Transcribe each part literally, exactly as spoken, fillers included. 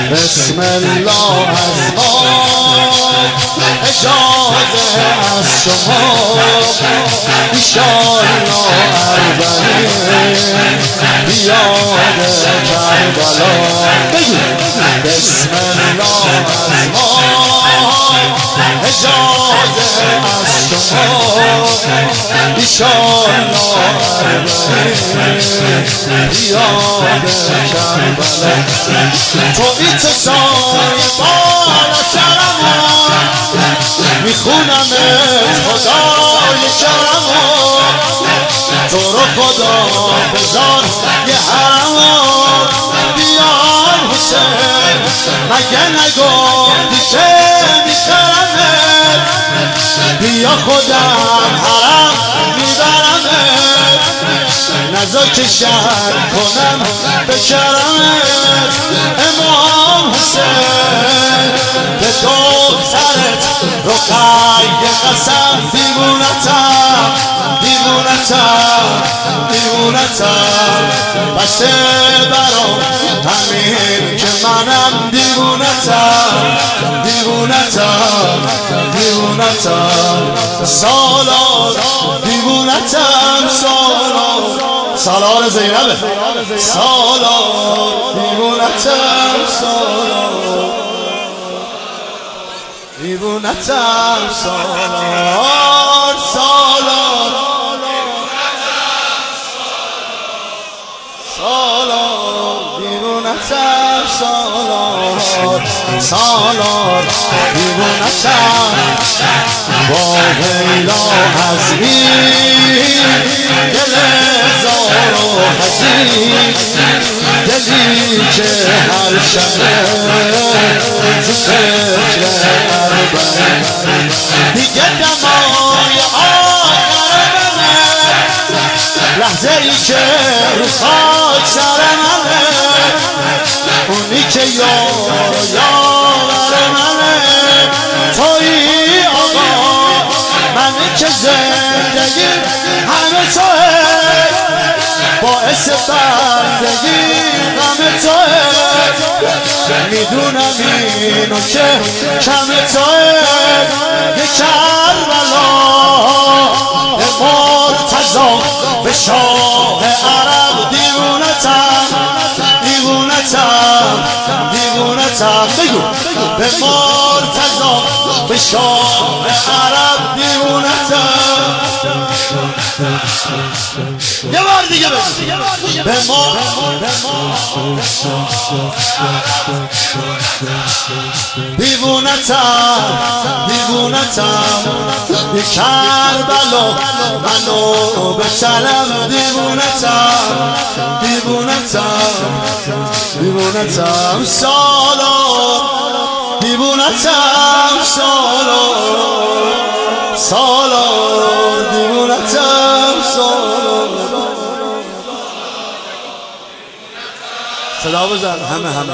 بسم الله از ما اجازه از شما ایشالله اربعین بیاد کربلا بسم الله از ما اجازه از شما ایشالله اربعین بیاد کربلا توی تو سایه بالا سرمون میخونم خدای کرمون تو رو خدا بذار یه حرمون بیان حسین مگه نگفتی که میخرمت بیا خودم حرم میبرمت نزا که شهر کنم به کرمت امام حسین به دخترت رقیه قسم دیوونتم دیوونتم دیوونتم بسه برام همین که منم دیوونتم دیوونتم دیوونتم سالار دیوونتم سالار سالار زینبه سالار دیوونتم سالار دیوونتم سالار سالار سالار دیوونتم سالار سالار دیوونتم با ویلا حزین دل زار و حزین دلی که هر شبه تو فکر اربعین دیگه دمای آخر منه لحظه ای که رو خاک سر منه اونی که یار و یاور منه تویی آقا منی که زندگی همه توه باعث بردگی غم توه میدونم اینو که کم توه یه کربلا به مرتضی به شاه عرب دیوونتم دیوونتم دیوونتم بگو به مرتضی به شاه عرب دیوونتم یه بار دیگه بگو به ما دیوونتم دیوونتم یه کربلا منو به سلام دیوونتم دیوونتم دیوونتم سالار دیوونتم سالار سالار دیوونتم سالار صدا بزن همه همه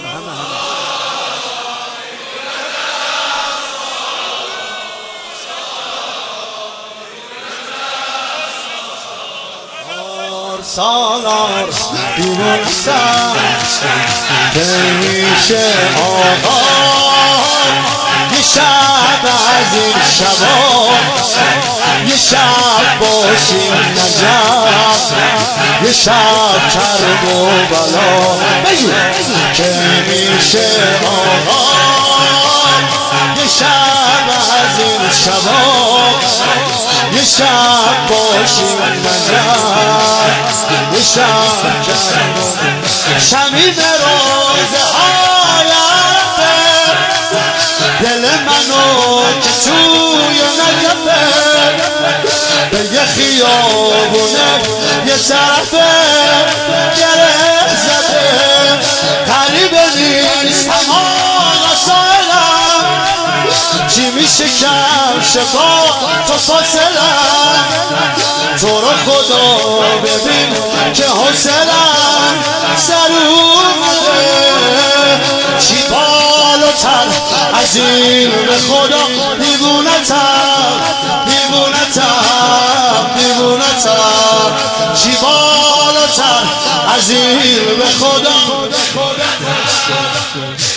سالار دیوونتم بمیشه آقا یه شب از این شبا یه شب باشیم نجف یه شب کرب و بلا بگو که میشه آقا یه شب از این شبا یه شب باشیم نجف یه شب کرب و شمیم روزه آینده دل منو که توی نجفه به یه خیابونه یه طرفه گره زده قریبه نیست همان سایلم چی میشه کم شفا تو فاصلم تو رو خدا ببین که حسلم سر اومده چی بالاتر از این به خدا دیوونتم دیوونتم دیوونتم چی بالاتر از این به خدا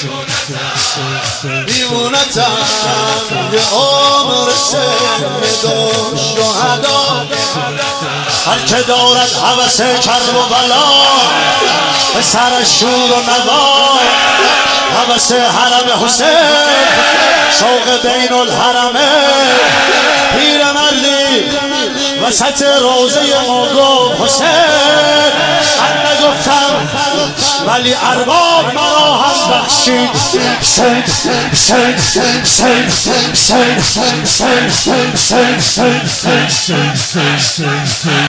دیوونتم یه عمر سید و شهدا هر که دارد هوس کرب و بلا به سر شور و نوا هوس حرم حسین شوق بین الحرمه پیر مردی وسط روزه ما گفت حسین من نگفتم ولی ارباب مرا هم بخشید حسین حسین حسین حسین حسین حسین حسین حسین